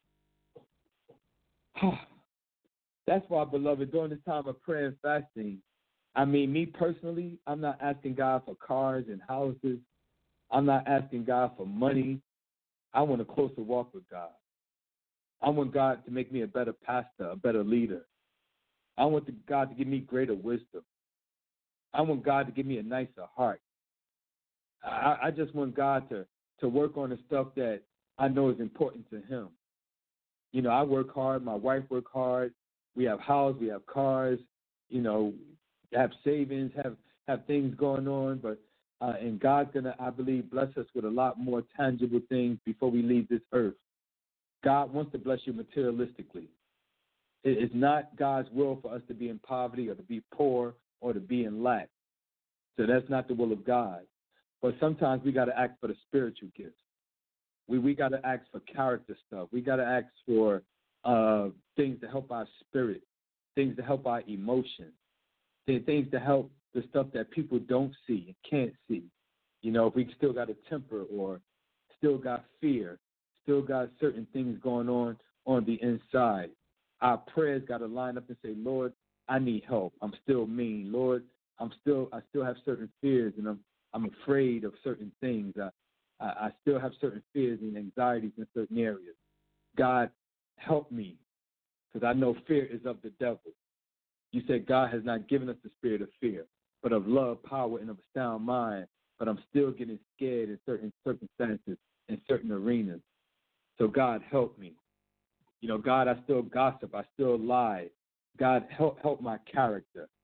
That's why, beloved, during this time of prayer and fasting, I mean, me personally, I'm not asking God for cars and houses. I'm not asking God for money. I want a closer walk with God. I want God to make me a better pastor, a better leader. I want the, God to give me greater wisdom. I want God to give me a nicer heart. I, I just want God to, to work on the stuff that I know is important to him. You know, I work hard. My wife works hard. We have house. We have cars. You know, have savings, have, have things going on. But uh, and God's going to, I believe, bless us with a lot more tangible things before we leave this earth. God wants to bless you materialistically. It, it's not God's will for us to be in poverty or to be poor or to be in lack. So that's not the will of God. But sometimes we got to ask for the spiritual gifts. We we got to ask for character stuff. We got to ask for uh, things to help our spirit, things to help our emotions, things to help the stuff that people don't see and can't see. You know, if we still got a temper or still got fear, still got certain things going on on the inside, our prayers got to line up and say, Lord, I need help. I'm still mean. Lord, I'm still I still have certain fears, and I'm I'm afraid of certain things. I I, I still have certain fears and anxieties in certain areas. God, help me, because I know fear is of the devil. You said God has not given us the spirit of fear, but of love, power, and of a sound mind. But I'm still getting scared in certain circumstances, in certain arenas. So God, help me. You know, God, I still gossip. I still lie. God, help help my character.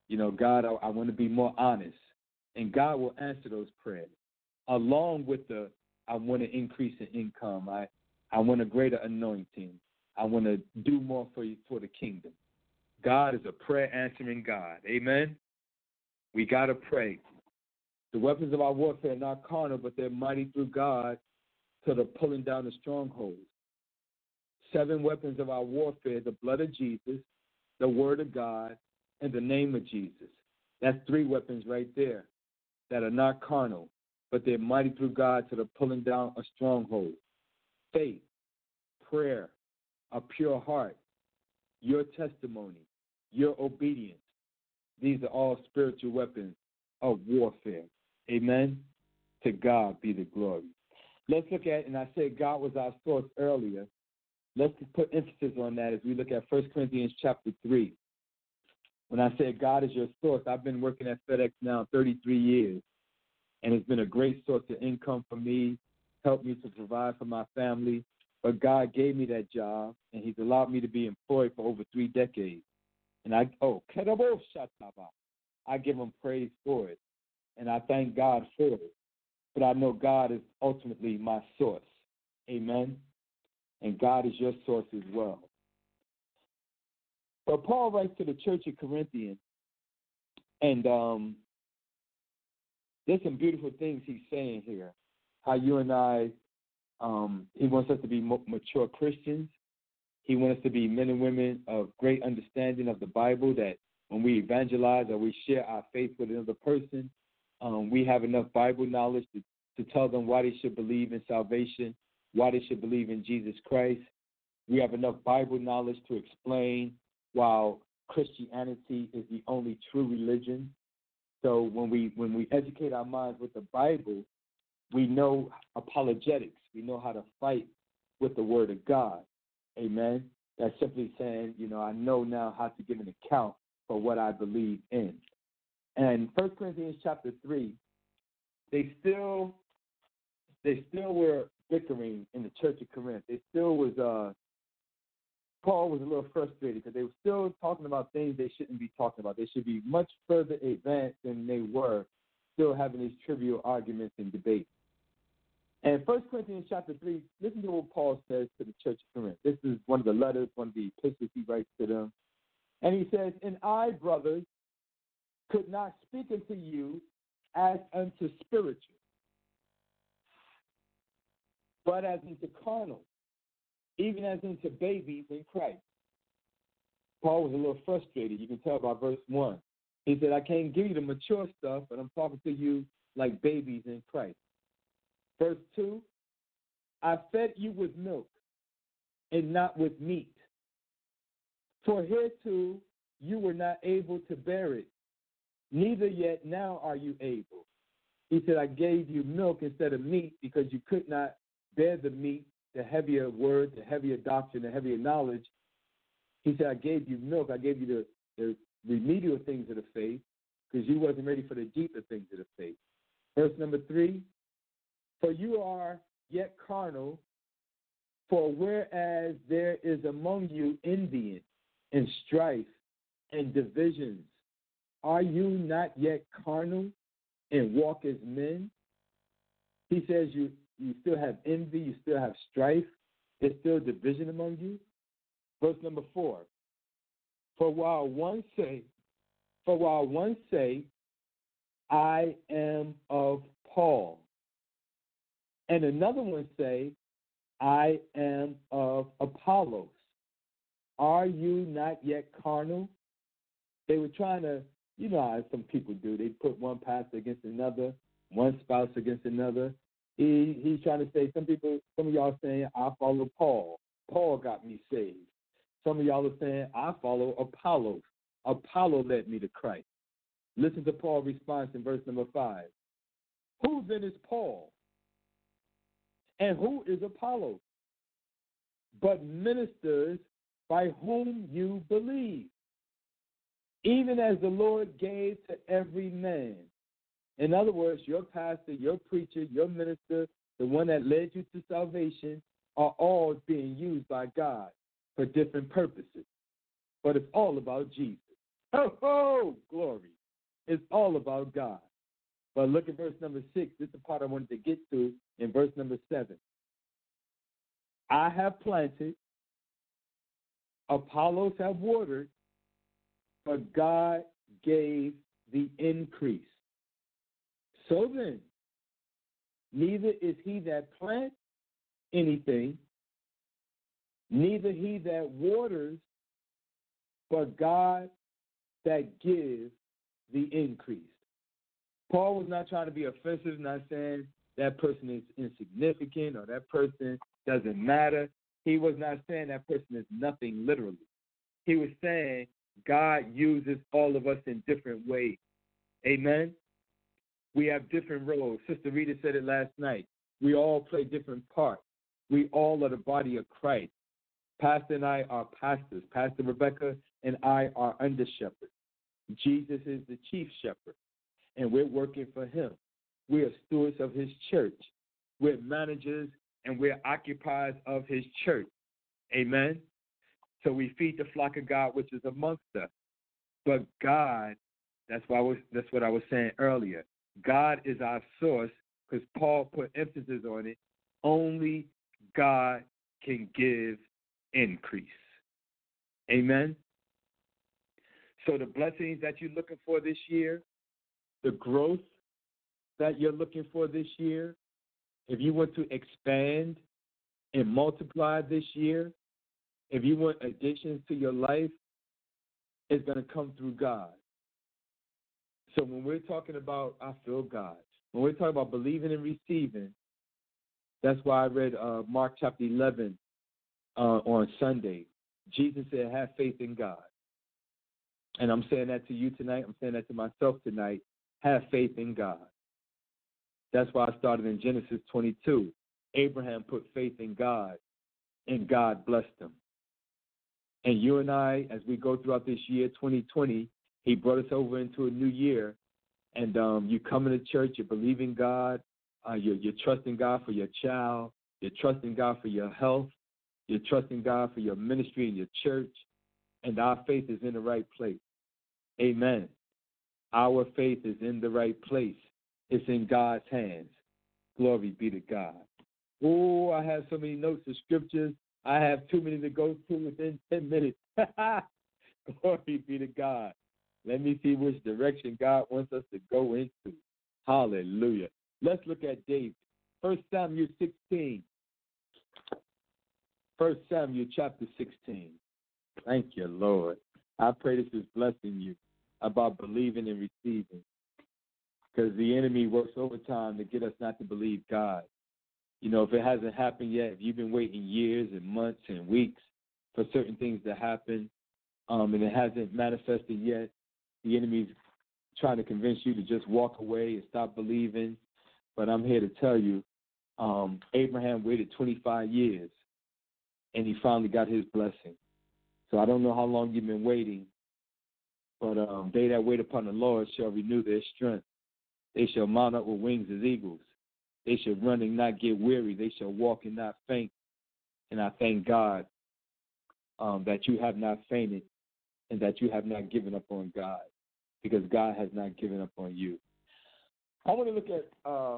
You know, God, I, I want to be more honest. And God will answer those prayers, along with the, I want to increase in income. I, I want a greater anointing. I want to do more for you, for the kingdom. God is a prayer answering God. Amen. We got to pray. The weapons of our warfare are not carnal, but they're mighty through God to the pulling down the strongholds. Seven weapons of our warfare: the blood of Jesus, the word of God, and the name of Jesus. That's three weapons right there that are not carnal, but they're mighty through God to the pulling down a stronghold. Faith, prayer, a pure heart, your testimony, your obedience. These are all spiritual weapons of warfare. Amen? To God be the glory. Let's look at, and I said God was our source earlier. Let's put emphasis on that as we look at First Corinthians chapter three. When I said God is your source, I've been working at FedEx now thirty-three years, and it's been a great source of income for me, helped me to provide for my family. But God gave me that job, and he's allowed me to be employed for over three decades. And I, oh, I give him praise for it, and I thank God for it. But I know God is ultimately my source. Amen? And God is your source as well. But Paul writes to the church of Corinthians, and um, there's some beautiful things he's saying here. How you and I, um, he wants us to be mature Christians. He wants us to be men and women of great understanding of the Bible, that when we evangelize or we share our faith with another person, um, we have enough Bible knowledge to, to tell them why they should believe in salvation, why they should believe in Jesus Christ. We have enough Bible knowledge to explain why Christianity is the only true religion. So when we when we educate our minds with the Bible, we know apologetics. We know how to fight with the Word of God. Amen. That's simply saying, you know, I know now how to give an account for what I believe in. And First Corinthians chapter three, they still they still were bickering in the church of Corinth. They still was uh Paul was a little frustrated because they were still talking about things they shouldn't be talking about. They should be much further advanced than they were, still having these trivial arguments and debates. And First Corinthians chapter three, listen to what Paul says to the church of Corinth. This is one of the letters, one of the epistles he writes to them. And he says, "And I, brothers, could not speak unto you as unto spiritual, but as unto carnal, even as unto babies in Christ." Paul was a little frustrated. You can tell by verse one. He said, I can't give you the mature stuff, but I'm talking to you like babies in Christ. Verse two, I fed you with milk and not with meat. For hereto you were not able to bear it, neither yet now are you able. He said, I gave you milk instead of meat because you could not bear the meat, the heavier word, the heavier doctrine, the heavier knowledge. He said, I gave you milk. I gave you the, the remedial things of the faith because you wasn't ready for the deeper things of the faith. Verse number three, for you are yet carnal, for whereas there is among you envying and strife and divisions, are you not yet carnal and walk as men? He says you, you still have envy, you still have strife, there's still division among you. Verse number four, for while one say, for while one say, I am of Paul, and another one say, I am of Apollos, are you not yet carnal? They were trying to, you know how some people do. They put one pastor against another, one spouse against another. He he's trying to say, some people, some of y'all saying, I follow Paul. Paul got me saved. Some of y'all are saying, I follow Apollos. Apollo led me to Christ. Listen to Paul's response in verse number five. Who then is Paul? And who is Apollos? But ministers by whom you believe, even as the Lord gave to every man. In other words, your pastor, your preacher, your minister, the one that led you to salvation, are all being used by God for different purposes. But it's all about Jesus. Oh, oh, glory. It's all about God. But look at verse number six. This is the part I wanted to get to in verse number seven. I have planted, Apollos have watered, but God gave the increase. So then, neither is he that plants anything, neither he that waters, but God that gives the increase. Paul was not trying to be offensive, not saying that person is insignificant or that person doesn't matter. He was not saying that person is nothing literally. He was saying God uses all of us in different ways. Amen? We have different roles. Sister Rita said it last night. We all play different parts. We all are the body of Christ. Pastor and I are pastors. Pastor Rebecca and I are under shepherds. Jesus is the chief shepherd, and we're working for him. We are stewards of his church. We're managers, and we're occupiers of his church. Amen? So we feed the flock of God, which is amongst us. But God, that's why I was, that's what I was saying earlier. God is our source, because Paul put emphasis on it. Only God can give increase. Amen? So the blessings that you're looking for this year, the growth that you're looking for this year, if you want to expand and multiply this year, if you want additions to your life, it's going to come through God. So when we're talking about, I feel God, when we're talking about believing and receiving, that's why I read uh, Mark chapter eleven uh, on Sunday. Jesus said, have faith in God. And I'm saying that to you tonight. I'm saying that to myself tonight. Have faith in God. That's why I started in Genesis twenty-two. Abraham put faith in God, and God blessed him. And you and I, as we go throughout this year, twenty twenty, he brought us over into a new year. And um, you come into church, you believe in God, uh, you're, you're trusting God for your child, you're trusting God for your health, you're trusting God for your ministry and your church, and our faith is in the right place. Amen. Our faith is in the right place. It's in God's hands. Glory be to God. Oh, I have so many notes of scriptures. I have too many to go through within ten minutes. Glory be to God. Let me see which direction God wants us to go into. Hallelujah. Let's look at David. First Samuel sixteen. First Samuel chapter sixteen. Thank you, Lord. I pray this is blessing you about believing and receiving, because the enemy works overtime to get us not to believe God. You know, if it hasn't happened yet, if you've been waiting years and months and weeks for certain things to happen, um, and it hasn't manifested yet, the enemy's trying to convince you to just walk away and stop believing. But I'm here to tell you, um, Abraham waited twenty-five years, and he finally got his blessing. So I don't know how long you've been waiting, but um, they that wait upon the Lord shall renew their strength. They shall mount up with wings as eagles. They shall run and not get weary. They shall walk and not faint. And I thank God um, that you have not fainted and that you have not given up on God, because God has not given up on you. I want to look at uh,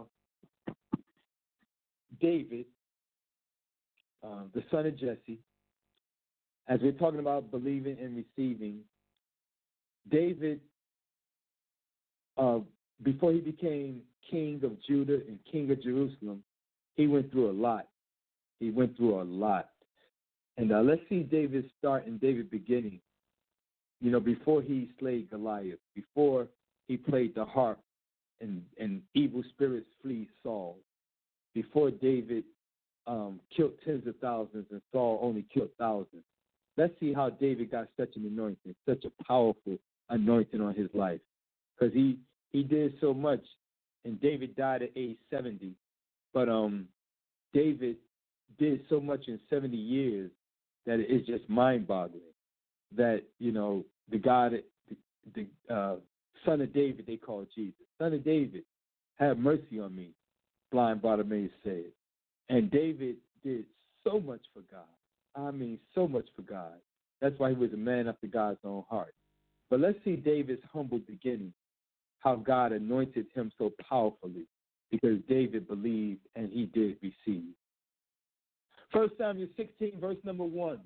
David, uh, the son of Jesse. As we're talking about believing and receiving, David, uh, before he became king of Judah and king of Jerusalem, he went through a lot. He went through a lot. And uh, let's see David start and David beginning. You know, before he slayed Goliath, before he played the harp and, and evil spirits flee Saul, before David um, killed tens of thousands and Saul only killed thousands. Let's see how David got such an anointing, such a powerful anointing on his life. Because he, he did so much, and David died at age seventy. But um, David did so much in seventy years that it's just mind-boggling. That, you know, the God, the, the uh, son of David, they call Jesus. Son of David, have mercy on me, blind Bartimaeus said. And David did so much for God. I mean, so much for God. That's why he was a man after God's own heart. But let's see David's humble beginning, how God anointed him so powerfully because David believed and he did receive. First Samuel sixteen, verse number one.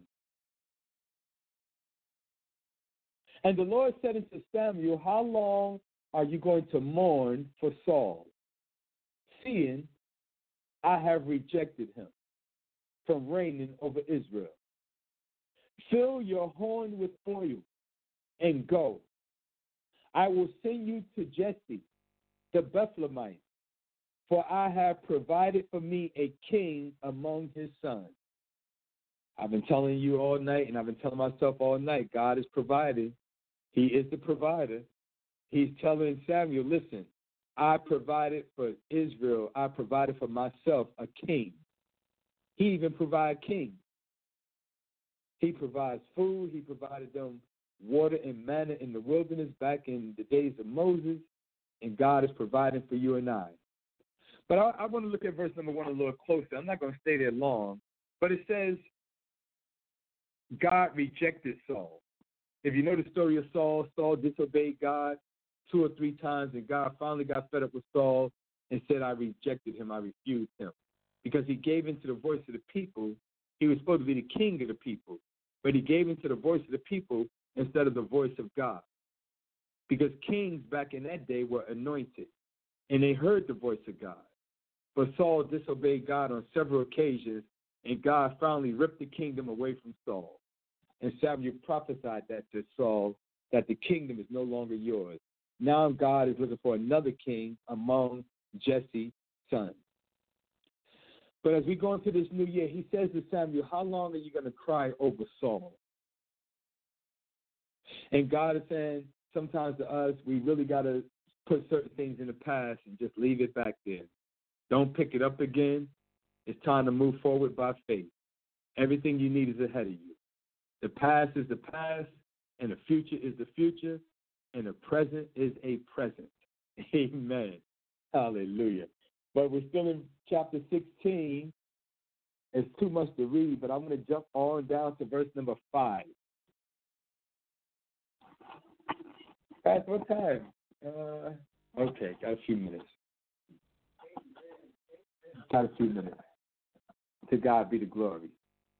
And the Lord said unto Samuel, how long are you going to mourn for Saul, seeing I have rejected him from reigning over Israel? Fill your horn with oil and go. I will send you to Jesse, the Bethlehemite, for I have provided for me a king among his sons. I've been telling you all night, and I've been telling myself all night, God is providing. He is the provider. He's telling Samuel, listen, I provided for Israel, I provided for myself a king. He even provided kings. He provides food. He provided them water and manna in the wilderness back in the days of Moses, and God is providing for you and I. But I, I want to look at verse number one a little closer. I'm not going to stay there long, but it says God rejected Saul. If you know the story of Saul, Saul disobeyed God two or three times, and God finally got fed up with Saul and said, I rejected him, I refused him. Because he gave in to the voice of the people. He was supposed to be the king of the people, but he gave in to the voice of the people instead of the voice of God. Because kings back in that day were anointed, and they heard the voice of God. But Saul disobeyed God on several occasions, and God finally ripped the kingdom away from Saul. And Samuel prophesied that to Saul, that the kingdom is no longer yours. Now God is looking for another king among Jesse's sons. But as we go into this new year, he says to Samuel, how long are you going to cry over Saul? And God is saying, sometimes to us, we really got to put certain things in the past and just leave it back there. Don't pick it up again. It's time to move forward by faith. Everything you need is ahead of you. The past is the past, and the future is the future, and the present is a present. Amen. Hallelujah. But we're still in chapter sixteen. It's too much to read, but I'm going to jump on down to verse number five. Pastor, what time? Uh, okay, got a few minutes. Got a few minutes. To God be the glory.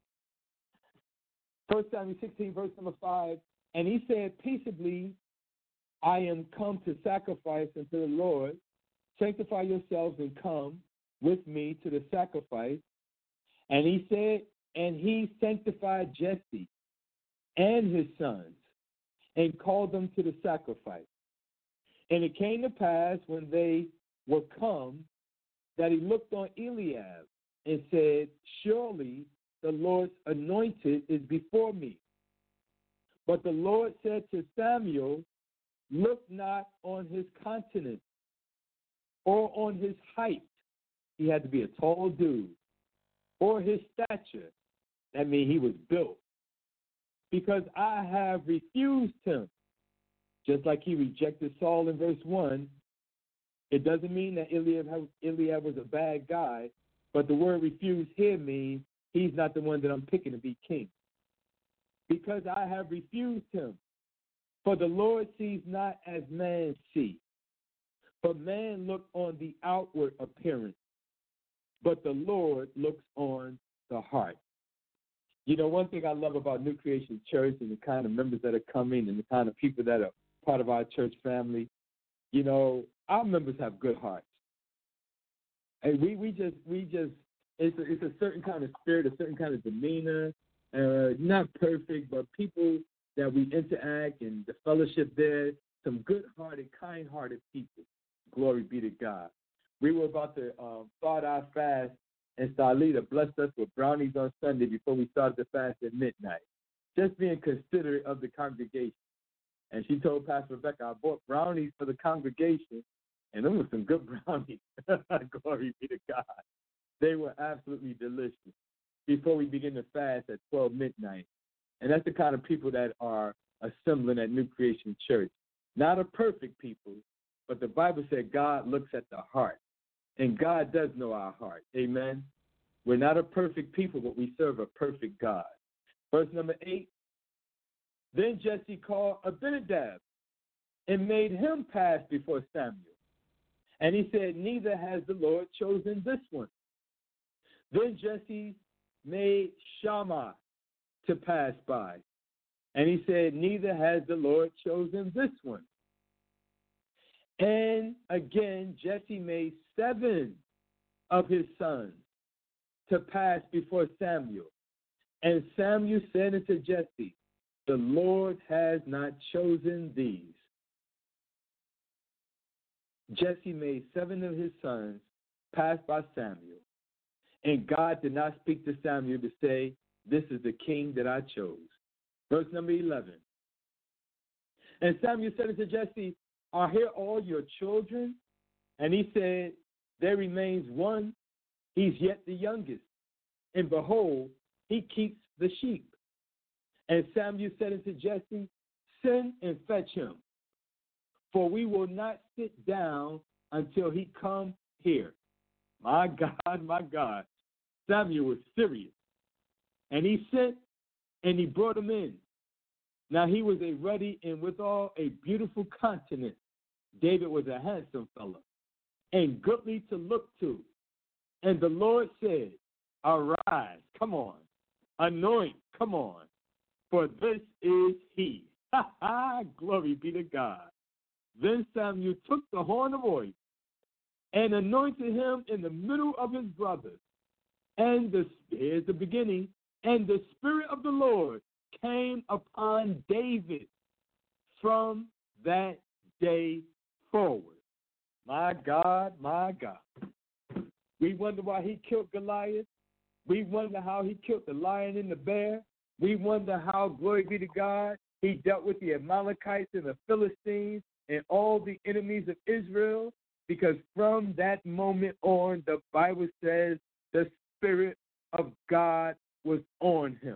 First Samuel sixteen, verse number five. And he said, peaceably, I am come to sacrifice unto the Lord. Sanctify yourselves and come with me to the sacrifice. And he said, and he sanctified Jesse and his sons and called them to the sacrifice. And it came to pass when they were come that he looked on Eliab and said, surely the Lord's anointed is before me. But the Lord said to Samuel, look not on his countenance or on his height. He had to be a tall dude. Or his stature. That means he was built. Because I have refused him. Just like he rejected Saul in verse one, it doesn't mean that Eliab, Eliab was a bad guy, but the word refused here means he's not the one that I'm picking to be king. Because I have refused him. For the Lord sees not as man sees. For man look on the outward appearance, but the Lord looks on the heart. You know, one thing I love about New Creation Church and the kind of members that are coming and the kind of people that are part of our church family, you know, our members have good hearts. And we, we just, we just, it's a, it's a certain kind of spirit, a certain kind of demeanor, uh, not perfect, but people that we interact and the fellowship there, some good-hearted, kind-hearted people. Glory be to God. We were about to um, start our fast, and Starlita blessed us with brownies on Sunday before we started the fast at midnight, just being considerate of the congregation. And she told Pastor Rebecca, I bought brownies for the congregation, and them were some good brownies. Glory be to God. They were absolutely delicious before we begin to fast at twelve midnight. And that's the kind of people that are assembling at New Creation Church. Not a perfect people, but the Bible said God looks at the heart. And God does know our heart. Amen. We're not a perfect people, but we serve a perfect God. Verse number eight. Then Jesse called Abinadab and made him pass before Samuel. And he said, neither has the Lord chosen this one. Then Jesse made Shammah to pass by. And he said, neither has the Lord chosen this one. And again, Jesse made seven of his sons to pass before Samuel. And Samuel said unto Jesse, the Lord has not chosen these. Jesse made seven of his sons pass by Samuel. And God did not speak to Samuel to say, this is the king that I chose. Verse number eleven. And Samuel said unto Jesse, are here all your children? And he said, there remains one. He's yet the youngest. And behold, he keeps the sheep. And Samuel said unto Jesse, send and fetch him, for we will not sit down until he come here. My God, my God. Samuel was serious. And he sent and he brought him in. Now he was a ruddy and withal a beautiful countenance. David was a handsome fellow and goodly to look to. And the Lord said, arise, come on, anoint, come on, for this is he. Ha ha, glory be to God. Then Samuel took the horn of oil and anointed him in the middle of his brothers. And the, here's the beginning, and the Spirit of the Lord came upon David from that day forward. My God, my God. We wonder why he killed Goliath. We wonder how he killed the lion and the bear. We wonder how, glory be to God, he dealt with the Amalekites and the Philistines and all the enemies of Israel, because from that moment on, the Bible says the Spirit of God was on him.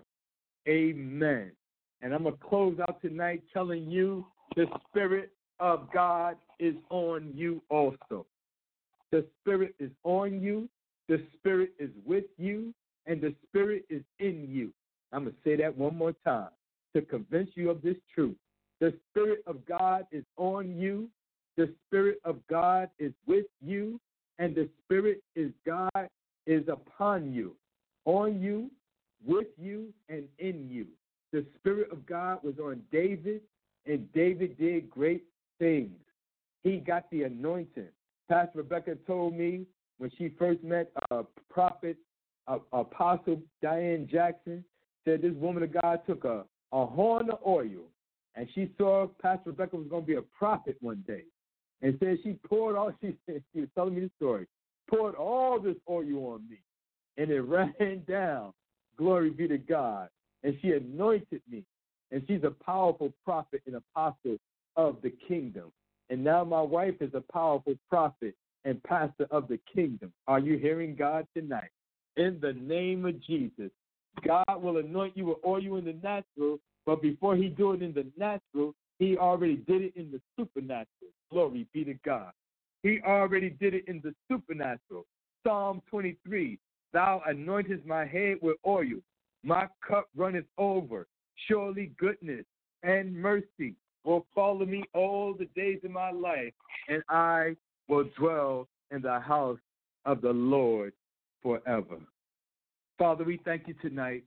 Amen. And I'm going to close out tonight telling you the Spirit of God is on you also. The Spirit is on you, the Spirit is with you, and the Spirit is in you. I'm going to say that one more time to convince you of this truth. The Spirit of God is on you, the Spirit of God is with you, and the Spirit is God is upon you, on you, with you, and in you. The Spirit of God was on David, and David did great things. He got the anointing. Pastor Rebecca told me when she first met uh, Prophet uh, Apostle Diane Jackson, said this woman of God took a, a horn of oil, and she saw Pastor Rebecca was going to be a prophet one day, and said she poured all, she, she was telling me the story, poured all this oil on me, and it ran down. Glory be to God. And she anointed me, and she's a powerful prophet and apostle of the kingdom. And now my wife is a powerful prophet and pastor of the kingdom. Are you hearing God tonight? In the name of Jesus, God will anoint you with oil in the natural, but before he do it in the natural, he already did it in the supernatural. Glory be to God. He already did it in the supernatural. Psalm twenty-three, thou anointest my head with oil. My cup runneth over. Surely goodness and mercy will follow me all the days of my life, and I will dwell in the house of the Lord forever. Father, we thank you tonight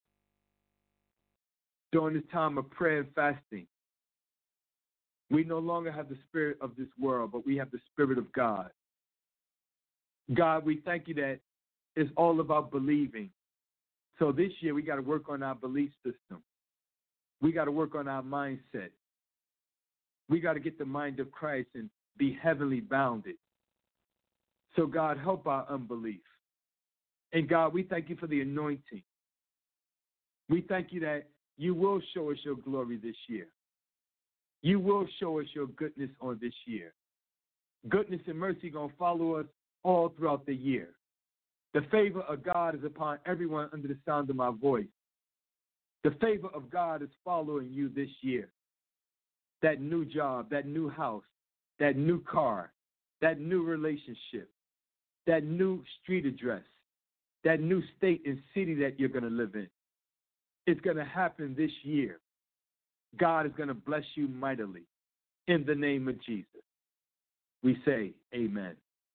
during this time of prayer and fasting. We no longer have the spirit of this world, but we have the Spirit of God. God, we thank you that it's all about believing. So this year we got to work on our belief system. We got to work on our mindset. We got to get the mind of Christ and be heavenly bounded. So God, help our unbelief. And God, we thank you for the anointing. We thank you that you will show us your glory this year. You will show us your goodness on this year. Goodness and mercy going to follow us all throughout the year. The favor of God is upon everyone under the sound of my voice. The favor of God is following you this year. That new job, that new house, that new car, that new relationship, that new street address, that new state and city that you're going to live in. It's going to happen this year. God is going to bless you mightily. In the name of Jesus, we say amen.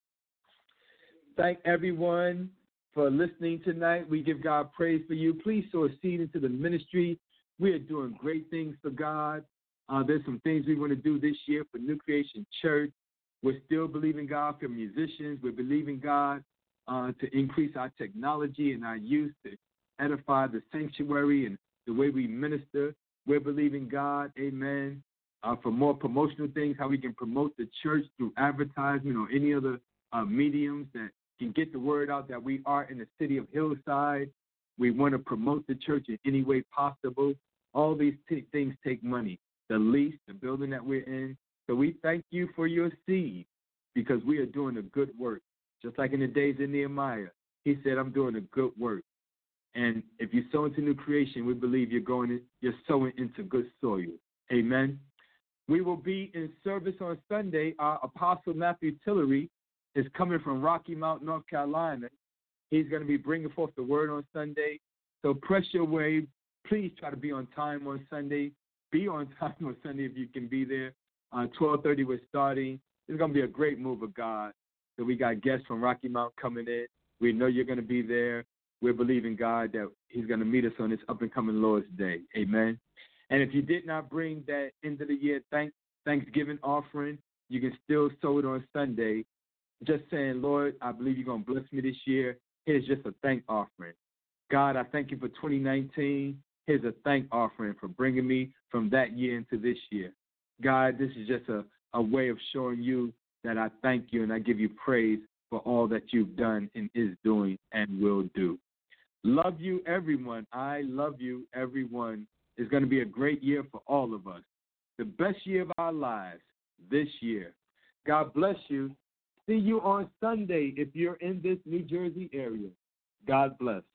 Thank everyone for listening tonight. We give God praise for you. Please sow a seed into the ministry. We are doing great things for God. Uh, there's some things we want to do this year for New Creation Church. We're still believing God for musicians. We're believing God uh, to increase our technology and our use to edify the sanctuary and the way we minister. We're believing God, amen, uh, for more promotional things, how we can promote the church through advertisement or any other uh, mediums that can get the word out that we are in the city of Hillside. We want to promote the church in any way possible. All these t- things take money. The lease, the building that we're in. So we thank you for your seed because we are doing a good work. Just like in the days of Nehemiah, he said, I'm doing a good work. And if you sow into New Creation, we believe you're going, in, you're sowing into good soil. Amen. We will be in service on Sunday. Our Apostle Matthew Tillery is coming from Rocky Mount, North Carolina. He's going to be bringing forth the word on Sunday. So press your way. Please try to be on time on Sunday. Be on time on Sunday if you can be there. Uh, twelve thirty we're starting. It's going to be a great move of God. So we got guests from Rocky Mount coming in. We know you're going to be there. We're believing God that he's going to meet us on this up-and-coming Lord's Day. Amen. And if you did not bring that end of the year thank, Thanksgiving offering, you can still sow it on Sunday. Just saying, Lord, I believe you're going to bless me this year. Here's just a thank offering. God, I thank you for twenty nineteen. Here's a thank offering for bringing me from that year into this year. God, this is just a, a way of showing you that I thank you and I give you praise for all that you've done and is doing and will do. Love you, everyone. I love you, everyone. It's going to be a great year for all of us. The best year of our lives this year. God bless you. See you on Sunday if you're in this New Jersey area. God bless.